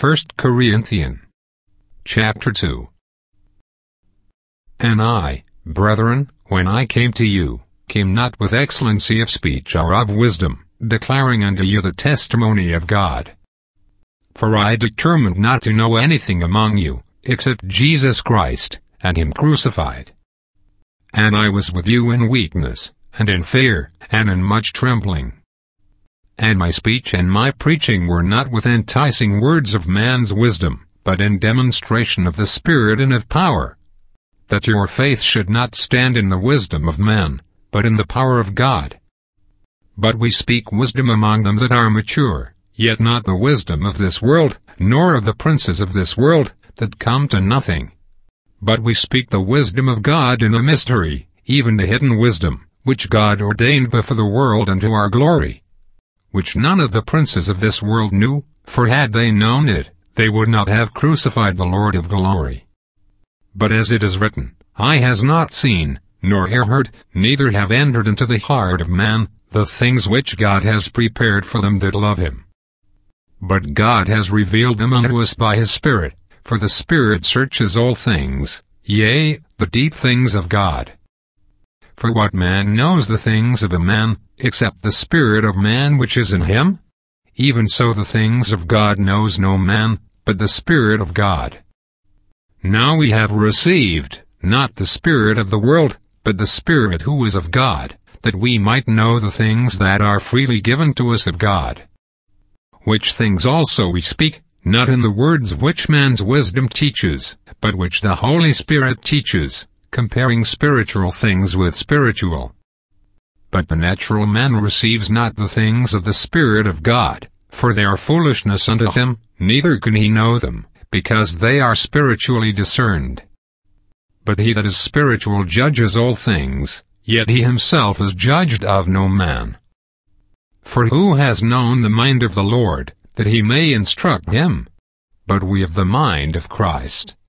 1 Corinthians chapter 2. And I, brethren, when I came to you, came not with excellency of speech or of wisdom, declaring unto you the testimony of God. For I determined not to know anything among you, except Jesus Christ, and him crucified. And I was with you in weakness, and in fear, and in much trembling. And my speech and my preaching were not with enticing words of man's wisdom, but in demonstration of the Spirit and of power, that your faith should not stand in the wisdom of men, but in the power of God. But we speak wisdom among them that are mature, yet not the wisdom of this world, nor of the princes of this world, that come to nothing. But we speak the wisdom of God in a mystery, even the hidden wisdom, which God ordained before the world unto our glory, which none of the princes of this world knew, for had they known it, they would not have crucified the Lord of glory. But as it is written, eye has not seen, nor ear heard, neither have entered into the heart of man, the things which God has prepared for them that love him. But God has revealed them unto us by his Spirit, for the Spirit searches all things, yea, the deep things of God. For what man knows the things of a man, except the spirit of man which is in him? Even so the things of God knows no man, but the Spirit of God. Now we have received, not the spirit of the world, but the Spirit who is of God, that we might know the things that are freely given to us of God. Which things also we speak, not in the words which man's wisdom teaches, but which the Holy Spirit teaches, comparing spiritual things with spiritual. But the natural man receives not the things of the Spirit of God, for they are foolishness unto him, neither can he know them, because they are spiritually discerned. But he that is spiritual judges all things, yet he himself is judged of no man. For who has known the mind of the Lord, that he may instruct him? But we have the mind of Christ.